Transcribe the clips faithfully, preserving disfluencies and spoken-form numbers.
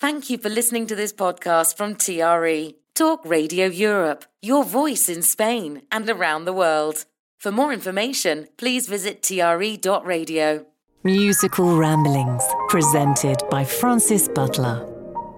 Thank you for listening to this podcast from T R E, Talk Radio Europe, your voice in Spain and around the world. For more information, please visit T R E dot radio. Musical Ramblings, presented by Francis Butler.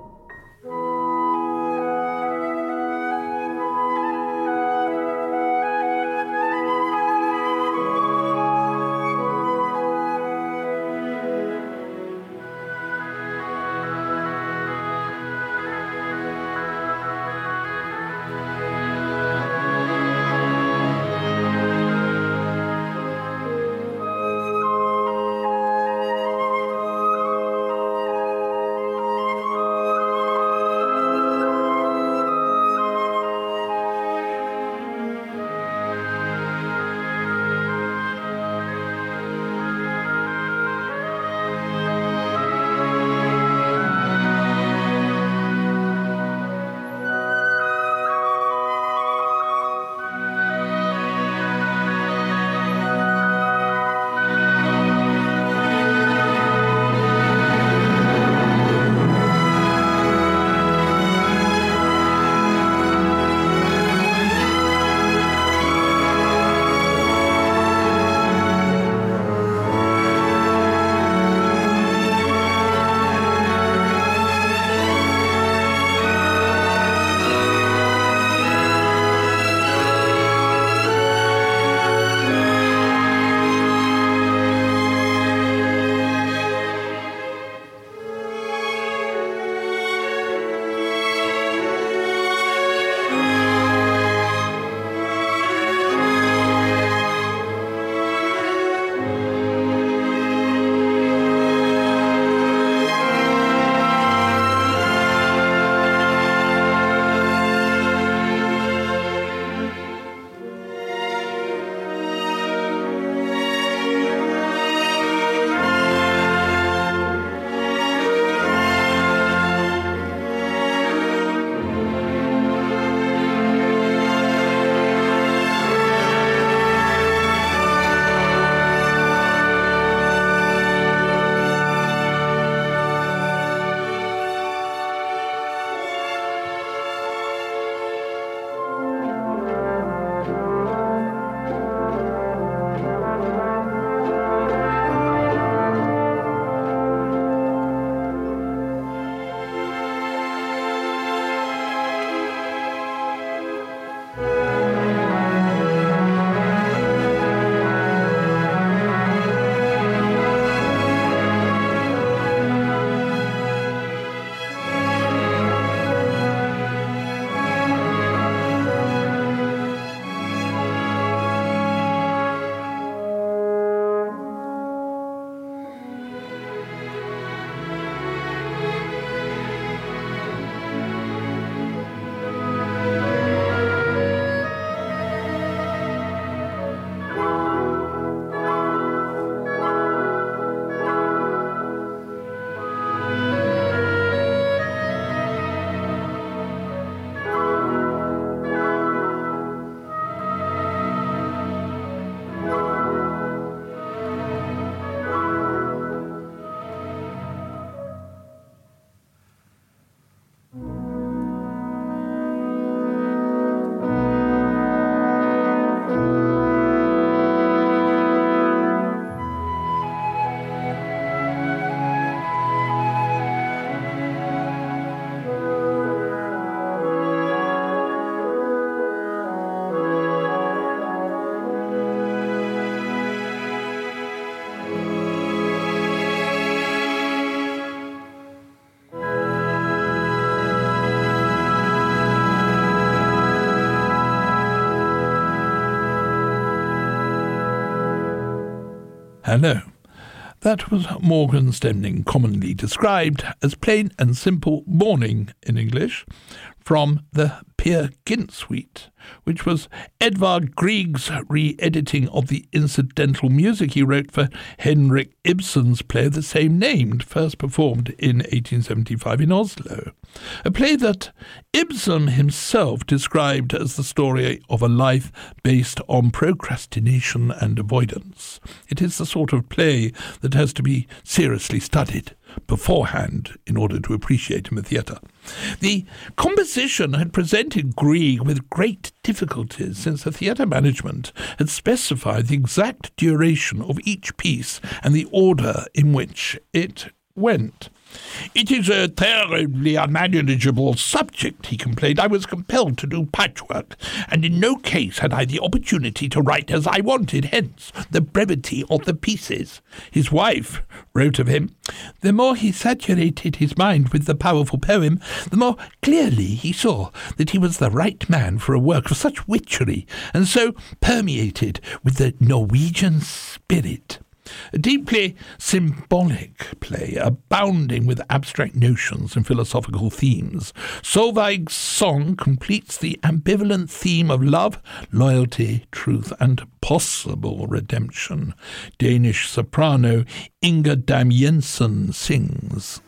Hello. That was Morgenstemming, commonly described as plain and simple morning in English, from the Peer Gynt Suite, which was Edvard Grieg's re-editing of the incidental music he wrote for Henrik Ibsen's play of the same name, first performed in eighteen seventy-five in Oslo. A play that Ibsen himself described as the story of a life based on procrastination and avoidance. It is the sort of play that has to be seriously studied beforehand in order to appreciate him at theatre. The composition had presented Grieg with great difficulties, since the theatre management had specified the exact duration of each piece and the order in which it went. "It is a terribly unmanageable subject," he complained. "I was compelled to do patchwork, and in no case had I the opportunity to write as I wanted, hence the brevity of the pieces." His wife wrote of him, "The more he saturated his mind with the powerful poem, the more clearly he saw that he was the right man for a work of such witchery, and so permeated with the Norwegian spirit." A deeply symbolic play, abounding with abstract notions and philosophical themes, Solveig's song completes the ambivalent theme of love, loyalty, truth, and possible redemption. Danish soprano Inger Dam Jensen sings.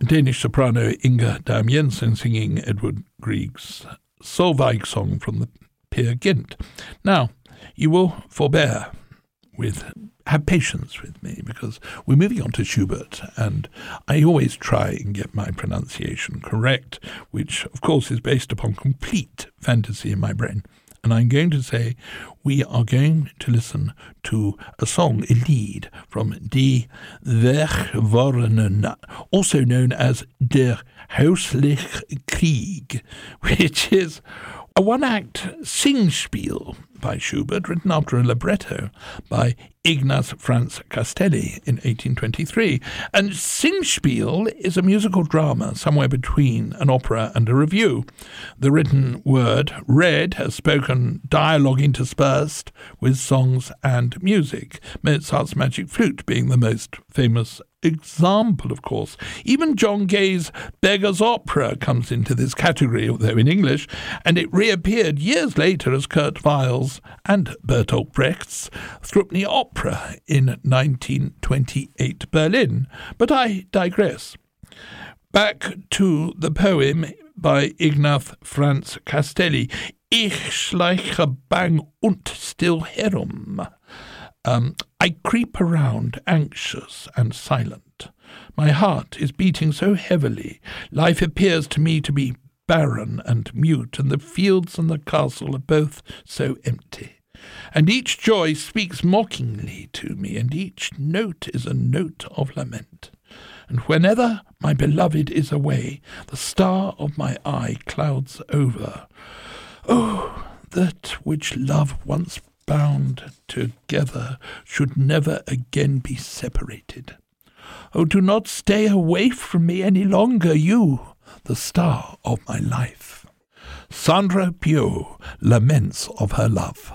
Danish soprano Inga Dam Jensen singing Edvard Grieg's Solveig song from the Peer Gynt. Now, you will forbear with, have patience with me, because we're moving on to Schubert, and I always try and get my pronunciation correct, which of course is based upon complete fantasy in my brain. And I'm going to say we are going to listen to a song, a lied, from Die Verworrenen, also known as Der Häusliche Krieg, which is a one-act singspiel by Schubert, written after a libretto by Ignaz Franz Castelli in eighteen twenty-three. And singspiel is a musical drama somewhere between an opera and a revue. The written word, read, has spoken dialogue interspersed with songs and music, Mozart's Magic Flute being the most famous example, of course. Even John Gay's Beggar's Opera comes into this category, although in English, and it reappeared years later as Kurt Weill's and Bertolt Brecht's Thrupney Opera in nineteen twenty-eight Berlin. But I digress. Back to the poem by Ignaz Franz Castelli, Ich schleiche bang und still herum. Um, I creep around anxious and silent. My heart is beating so heavily. Life appears to me to be barren and mute, and the fields and the castle are both so empty. And each joy speaks mockingly to me, and each note is a note of lament. And whenever my beloved is away, the star of my eye clouds over. Oh, that which love once bound together should never again be separated. Oh, do not stay away from me any longer, you, the star of my life. Sandra Pio laments of her love.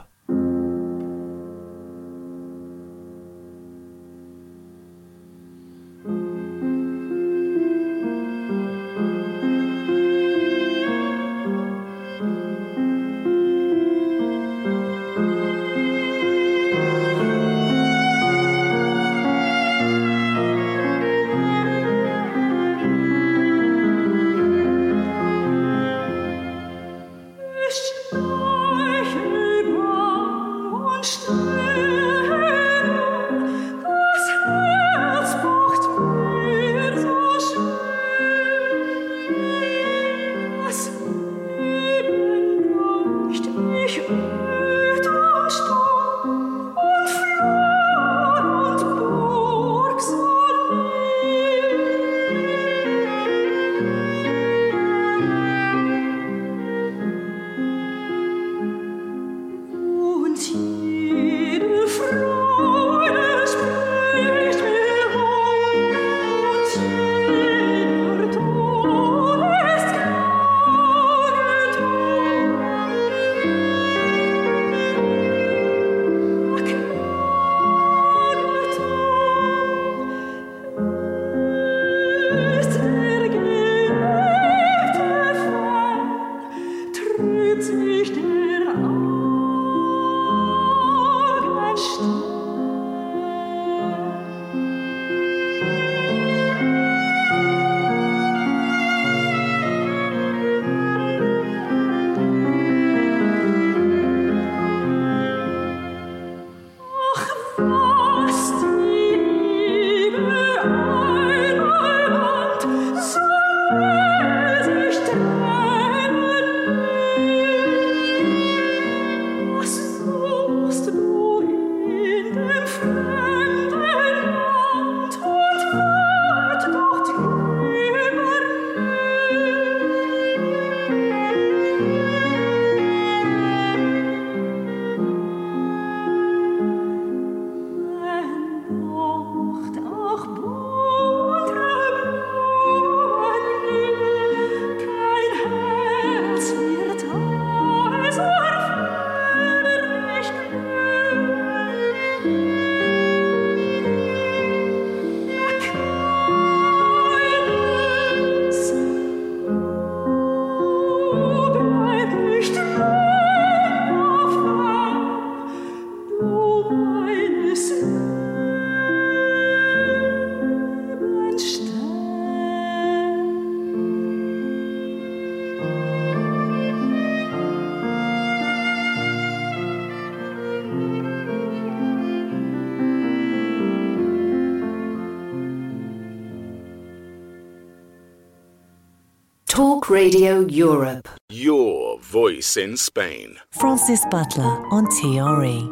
Talk Radio Europe. Your voice in Spain. Francis Butler on T R E.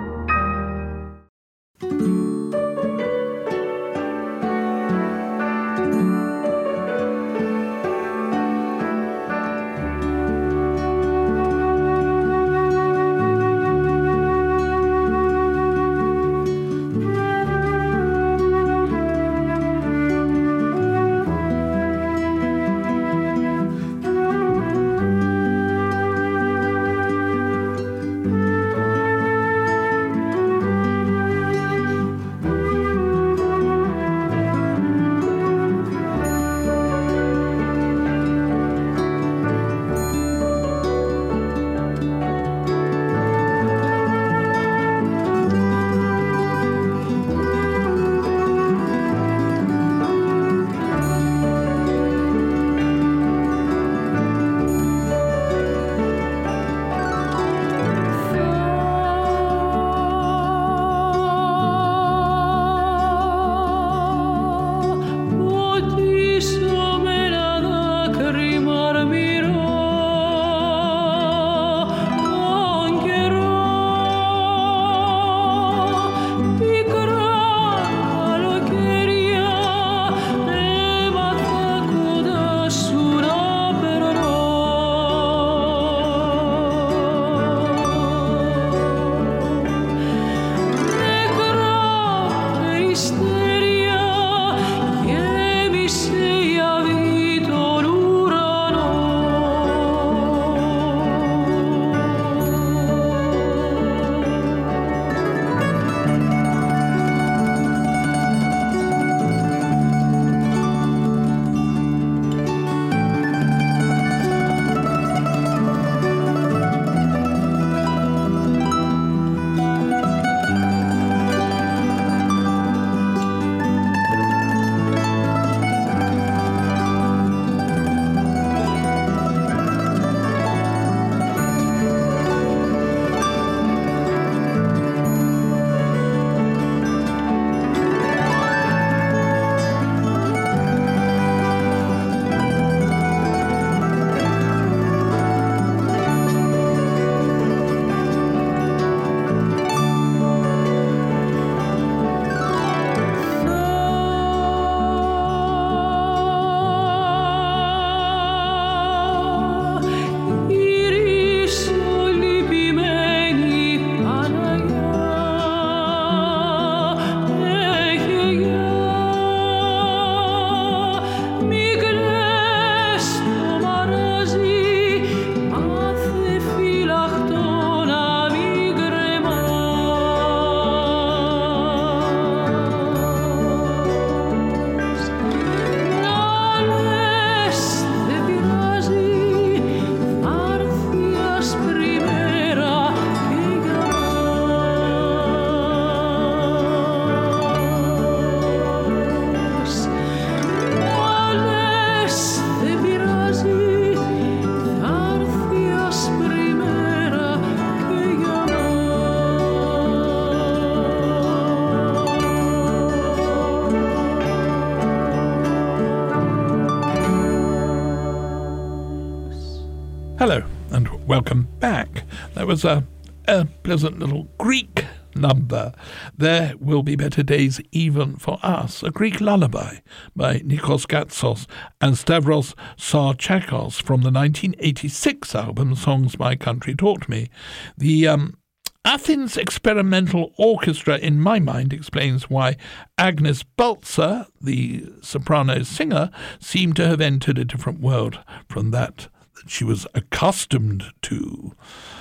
Hello and welcome back. That was a, a pleasant little Greek number. There will be better days even for us. A Greek lullaby by Nikos Gatsos and Stavros Sarchakos from the nineteen eighty-six album Songs My Country Taught Me. The um, Athens Experimental Orchestra, in my mind, explains why Agnes Baltzer, the soprano singer, seemed to have entered a different world from that that she was accustomed to.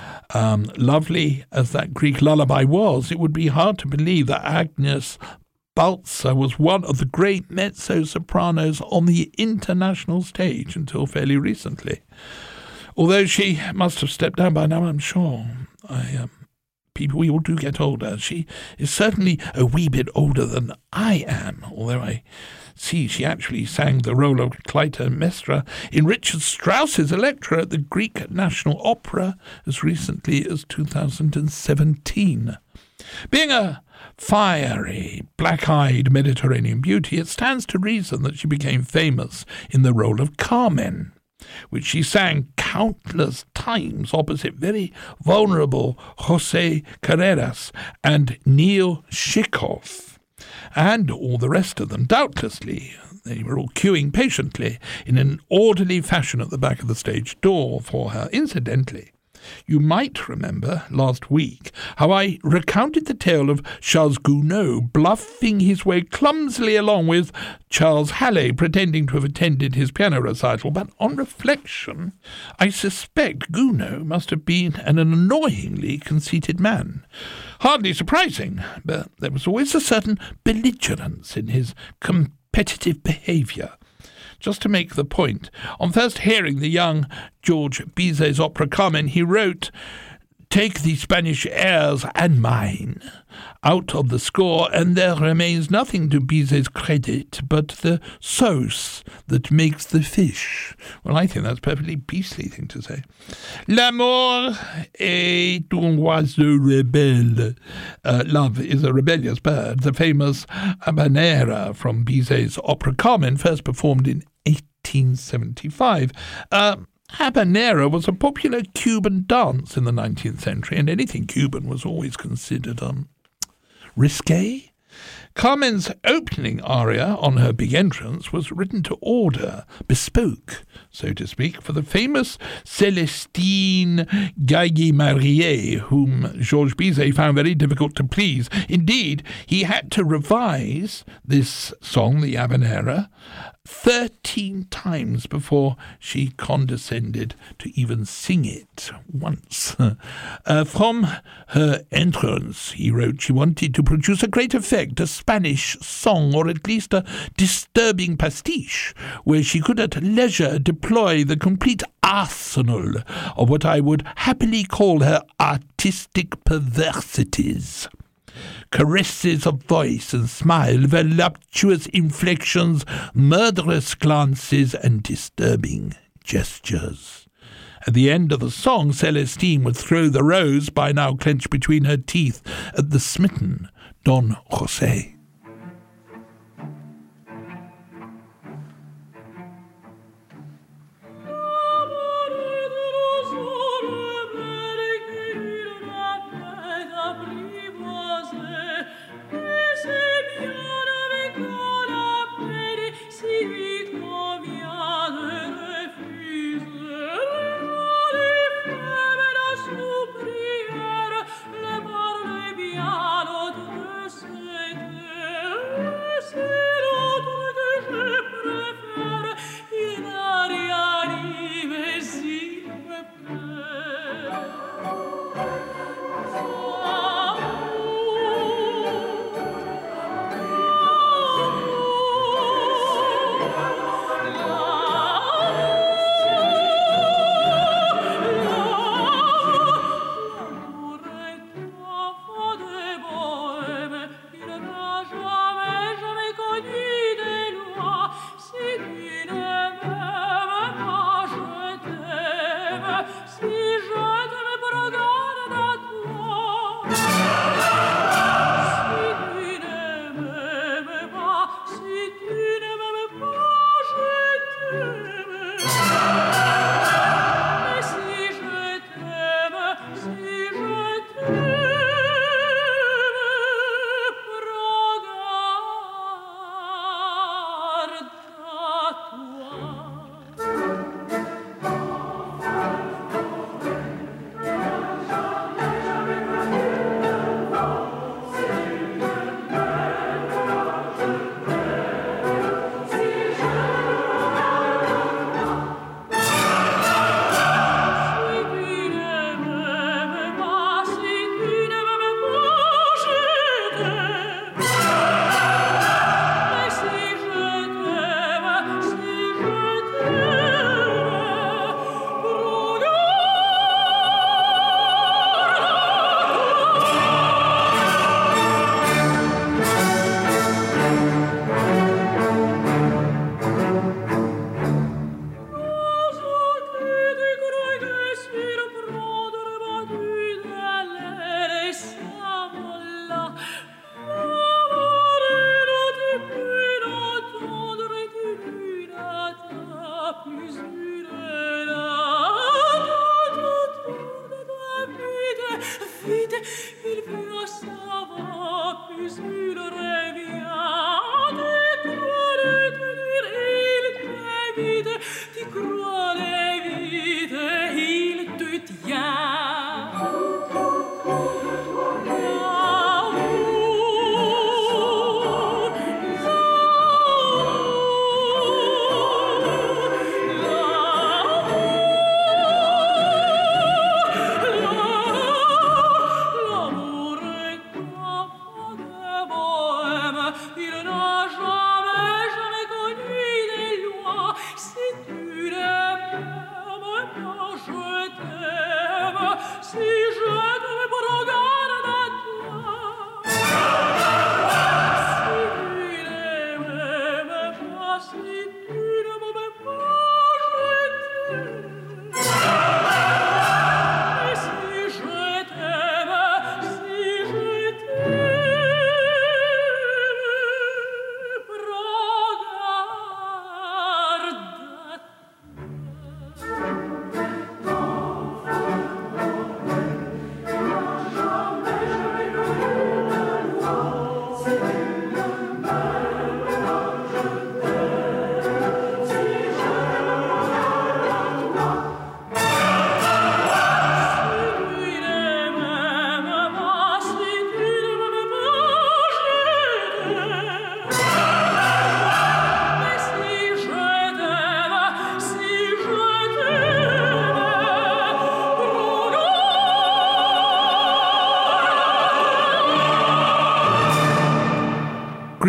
Um, lovely as that Greek lullaby was, it would be hard to believe that Agnes Baltzer was one of the great mezzo-sopranos on the international stage until fairly recently. Although she must have stepped down by now, I'm sure. I, um, people, we all do get older. She is certainly a wee bit older than I am, although I see she actually sang the role of Clytemnestra in Richard Strauss's Electra at the Greek National Opera as recently as two thousand seventeen. Being a fiery, black-eyed Mediterranean beauty, it stands to reason that she became famous in the role of Carmen. which she sang countless times opposite very vulnerable José Carreras and Neil Chikoff, and all the rest of them. Doubtlessly, they were all queuing patiently in an orderly fashion at the back of the stage door for her. Incidentally, you might remember last week how I recounted the tale of Charles Gounod bluffing his way clumsily along with Charles Halley pretending to have attended his piano recital, but on reflection, I suspect Gounod must have been an annoyingly conceited man. Hardly surprising, but there was always a certain belligerence in his competitive behaviour. Just to make the point, on first hearing the young George Bizet's opera Carmen, he wrote, "Take the Spanish airs and mine" out of the score, and there remains nothing to Bizet's credit but the sauce that makes the fish. Well, I think that's a perfectly beastly thing to say. L'amour est un oiseau rebelle. Uh, love is a rebellious bird. The famous habanera from Bizet's opera Carmen, first performed in eighteen seventy-five. Uh, Habanera was a popular Cuban dance in the nineteenth century, and anything Cuban was always considered um, risque. Carmen's opening aria on her big entrance was written to order, bespoke, so to speak, for the famous Célestine Gaillet-Marié, whom Georges Bizet found very difficult to please. Indeed, he had to revise this song, the Habanera, thirteen times before she condescended to even sing it once. uh, from her entrance, he wrote, she wanted to produce a great effect, a Spanish song, or at least a disturbing pastiche, where she could at leisure deploy the complete arsenal of what I would happily call her artistic perversities. Caresses of voice and smile, voluptuous inflections, murderous glances, and disturbing gestures. At the end of the song, Celestine would throw the rose, by now clenched between her teeth, at the smitten Don José. Piano de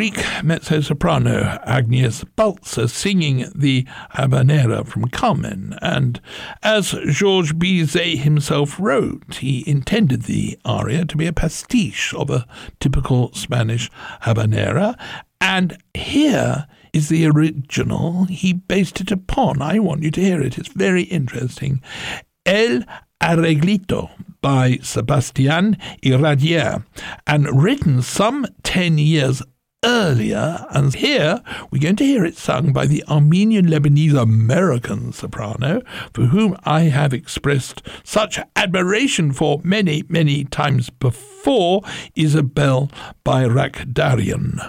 Greek mezzo-soprano Agnes Balzer singing the habanera from Carmen, and as Georges Bizet himself wrote, he intended the aria to be a pastiche of a typical Spanish habanera, and here is the original he based it upon. I want you to hear it. It's very interesting. El Arreglito by Sebastián Iradier, and written some ten years earlier, and here we're going to hear it sung by the Armenian-Lebanese-American soprano, for whom I have expressed such admiration for many, many times before, Isabelle Bayrakdarian.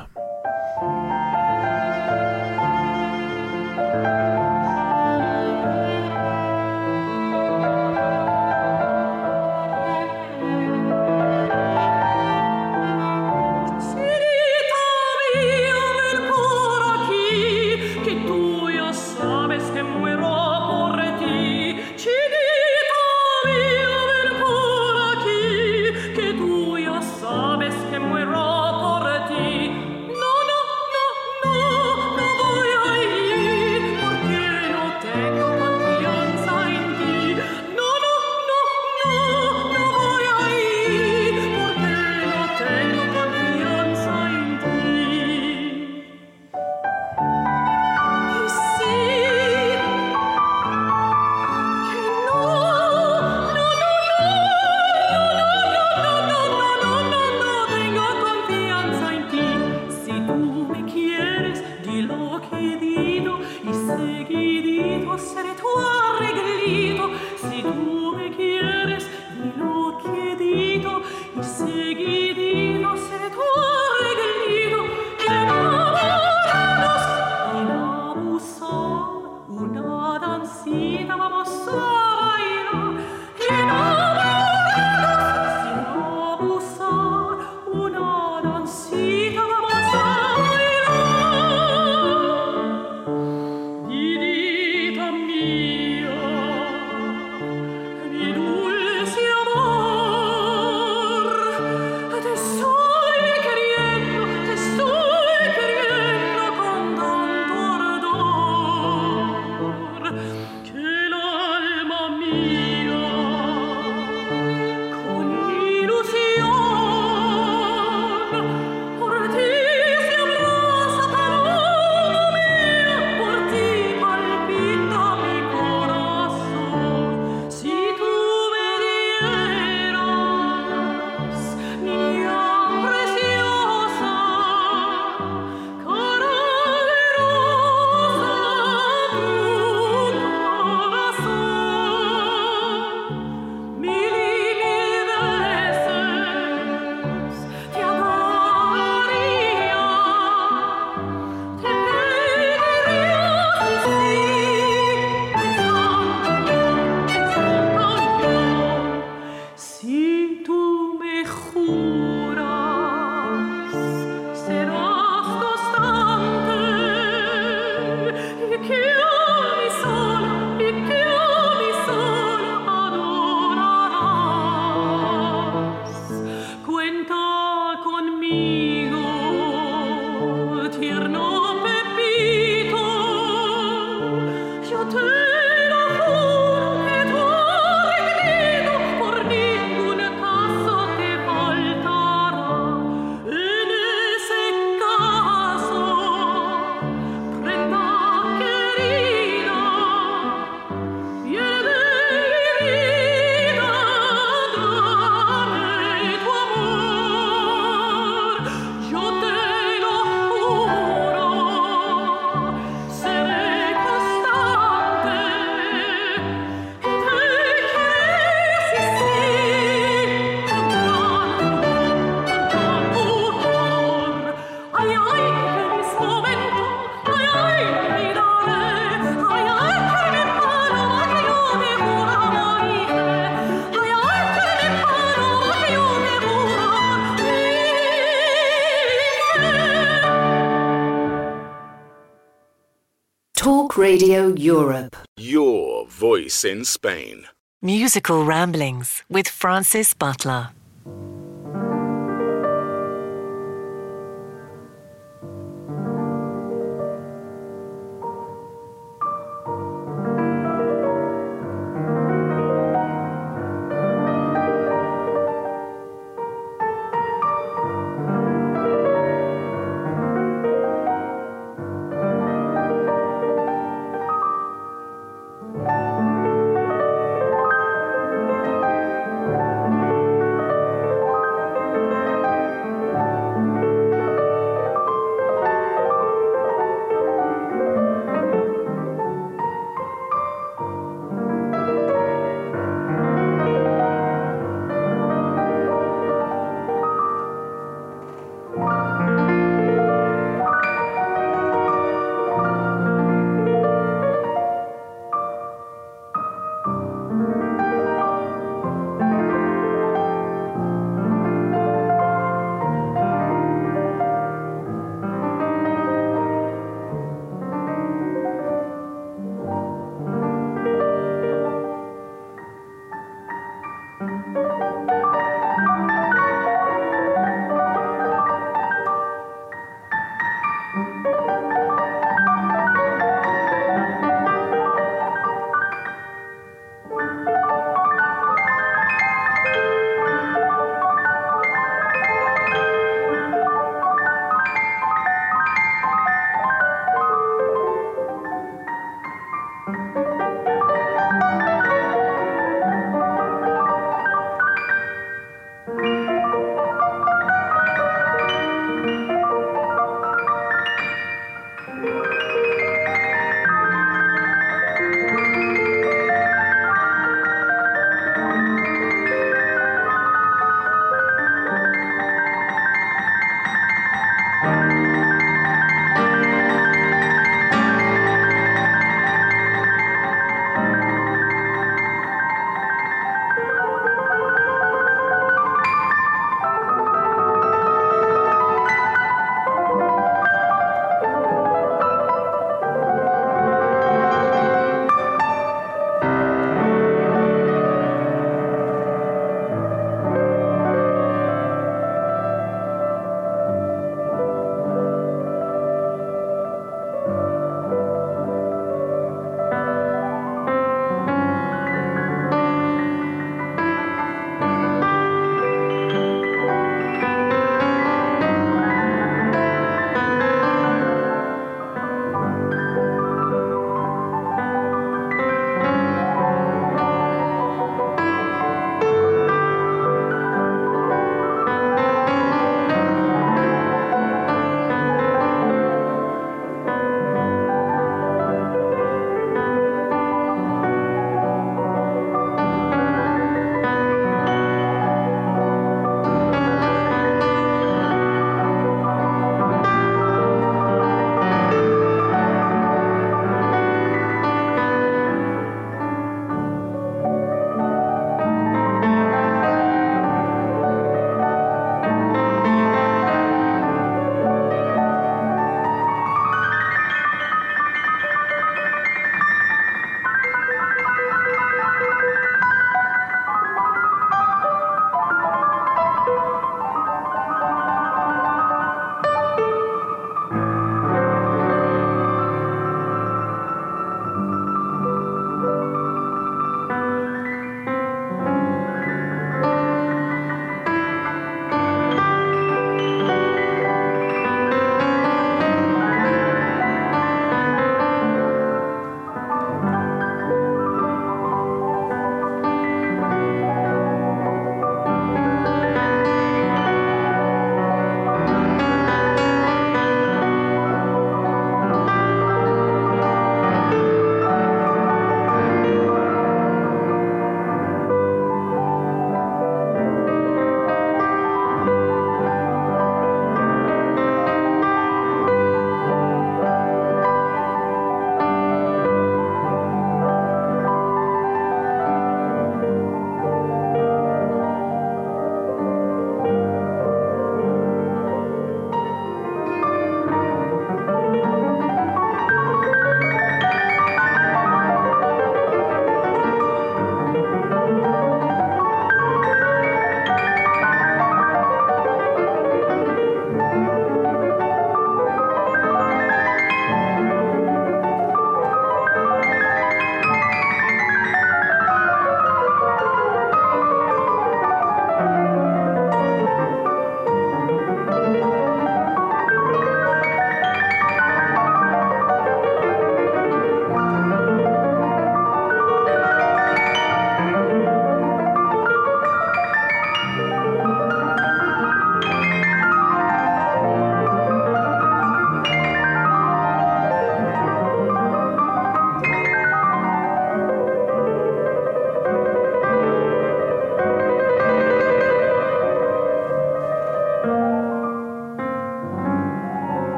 Talk Radio Europe. Your voice in Spain. Musical Ramblings with Francis Butler.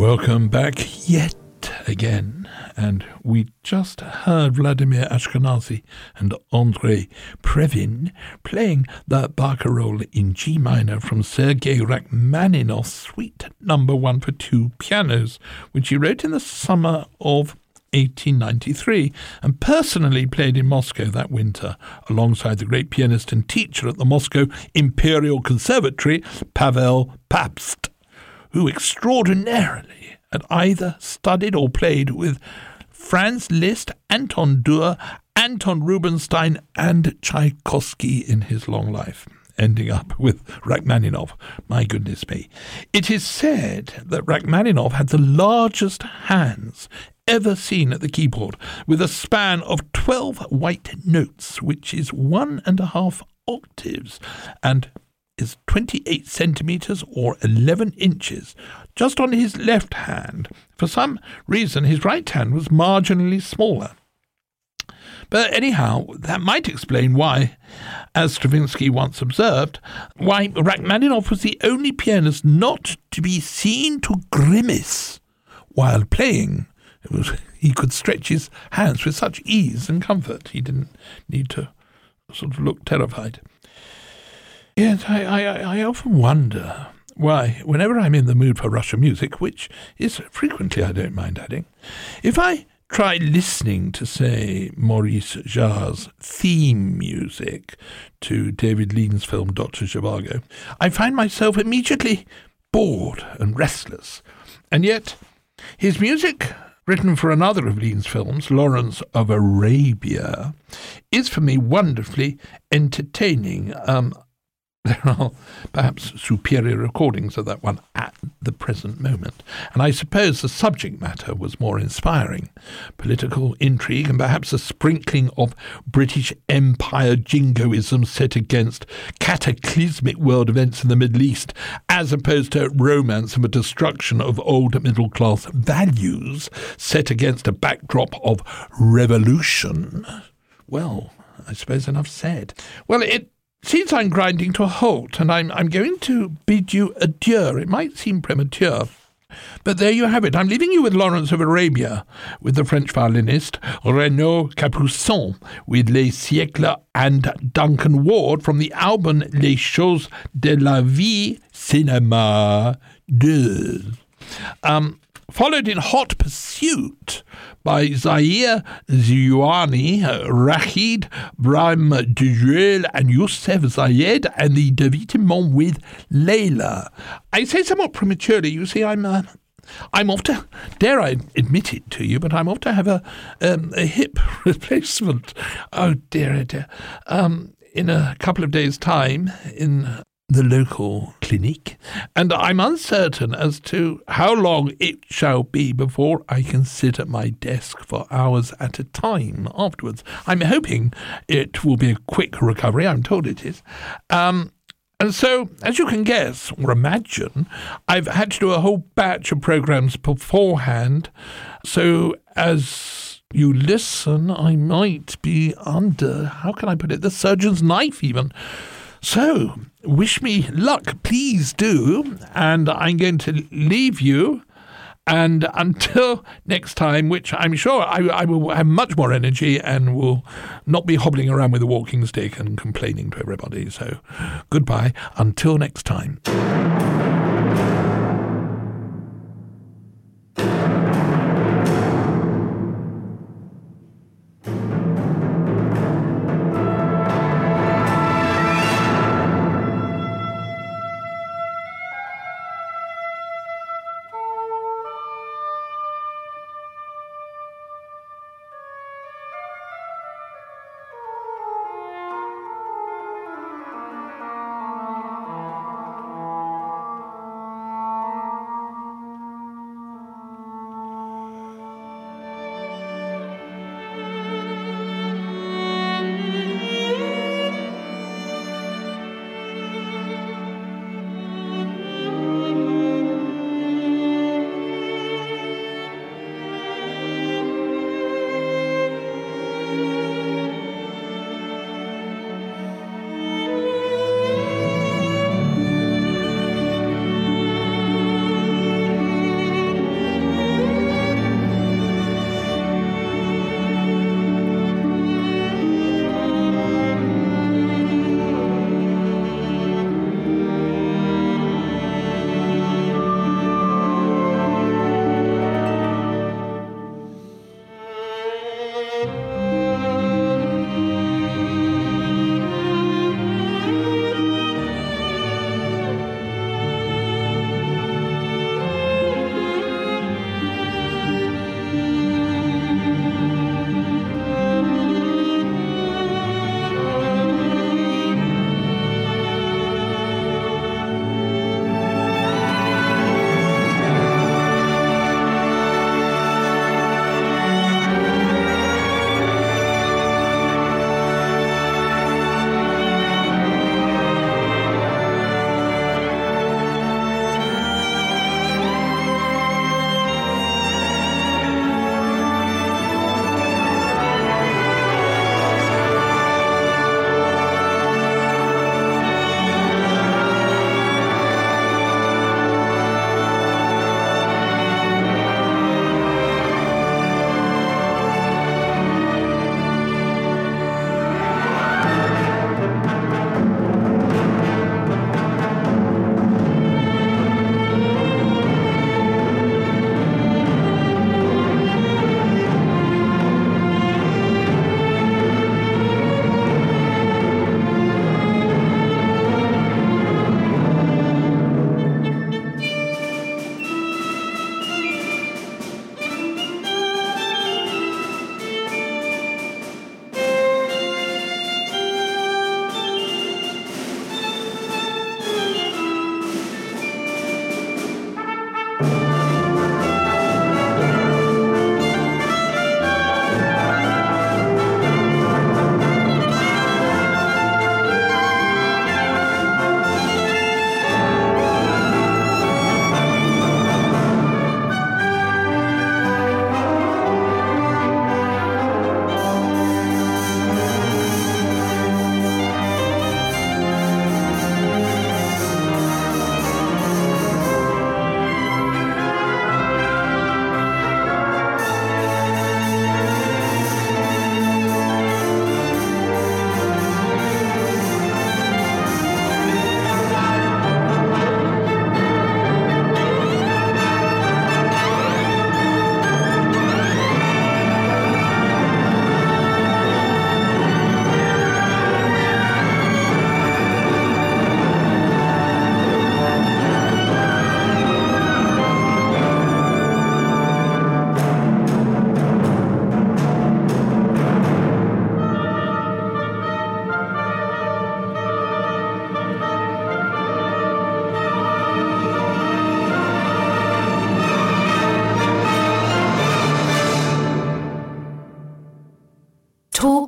Welcome back yet again. And we just heard Vladimir Ashkenazy and Andrei Previn playing the barcarolle in G minor from Sergei Rachmaninoff's Suite Number One for two pianos, which he wrote in the summer of eighteen ninety-three, and personally played in Moscow that winter alongside the great pianist and teacher at the Moscow Imperial Conservatory, Pavel Pabst, who extraordinarily had either studied or played with Franz Liszt, Anton Duhr, Anton Rubinstein and Tchaikovsky in his long life, ending up with Rachmaninoff. My goodness me. It is said that Rachmaninoff had the largest hands ever seen at the keyboard, with a span of twelve white notes, which is one and a half octaves, and is twenty-eight centimetres or eleven inches, just on his left hand. For some reason, his right hand was marginally smaller. But anyhow, that might explain why, as Stravinsky once observed, why Rachmaninoff was the only pianist not to be seen to grimace while playing. It was, he could stretch his hands with such ease and comfort. He didn't need to sort of look terrified. Yes, I, I, I often wonder why, whenever I'm in the mood for Russian music, which is frequently, I don't mind adding, if I try listening to, say, Maurice Jarre's theme music to David Lean's film Doctor Zhivago, I find myself immediately bored and restless. And yet, his music, written for another of Lean's films, Lawrence of Arabia, is for me wonderfully entertaining. Um, There are perhaps superior recordings of that one at the present moment, and I suppose the subject matter was more inspiring. Political intrigue and perhaps a sprinkling of British Empire jingoism set against cataclysmic world events in the Middle East, as opposed to romance and the destruction of old middle-class values set against a backdrop of revolution. Well, I suppose enough said. Well, it Seems I'm grinding to a halt, and I'm I'm going to bid you adieu. It might seem premature, but there you have it. I'm leaving you with Lawrence of Arabia, with the French violinist Renaud Capuçon, with Les Siècles and Duncan Ward from the album Les Choses de la Vie Cinéma deux. Um, followed in hot pursuit by Zahir Ziouani, Rachid Brahim Dujuel and Youssef Zayed, and the David Imam with Layla. I say somewhat prematurely, you see, I'm uh, I'm off to, dare I admit it to you, but I'm off to have a, um, a hip replacement. Oh dear, oh dear. Um, in a couple of days' time, in the local clinic, and I'm uncertain as to how long it shall be before I can sit at my desk for hours at a time afterwards. I'm hoping it will be a quick recovery. I'm told it is. Um, and so, as you can guess or imagine, I've had to do a whole batch of programs beforehand, so as you listen, I might be under, how can I put it, the surgeon's knife even. So, wish me luck, please do, and I'm going to leave you, and until next time, which I'm sure I, I will have much more energy and will not be hobbling around with a walking stick and complaining to everybody. So, goodbye, until next time.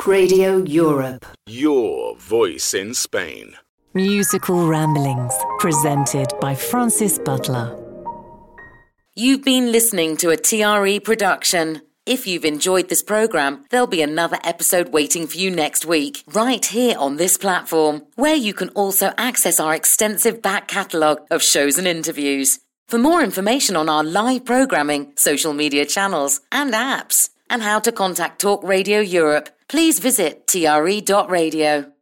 Talk Radio Europe. Your voice in Spain. Musical Ramblings, presented by Francis Butler. You've been listening to a T R E production. If you've enjoyed this programme, there'll be another episode waiting for you next week, right here on this platform, where you can also access our extensive back catalogue of shows and interviews. For more information on our live programming, social media channels and apps, and how to contact Talk Radio Europe, please visit T R E dot radio.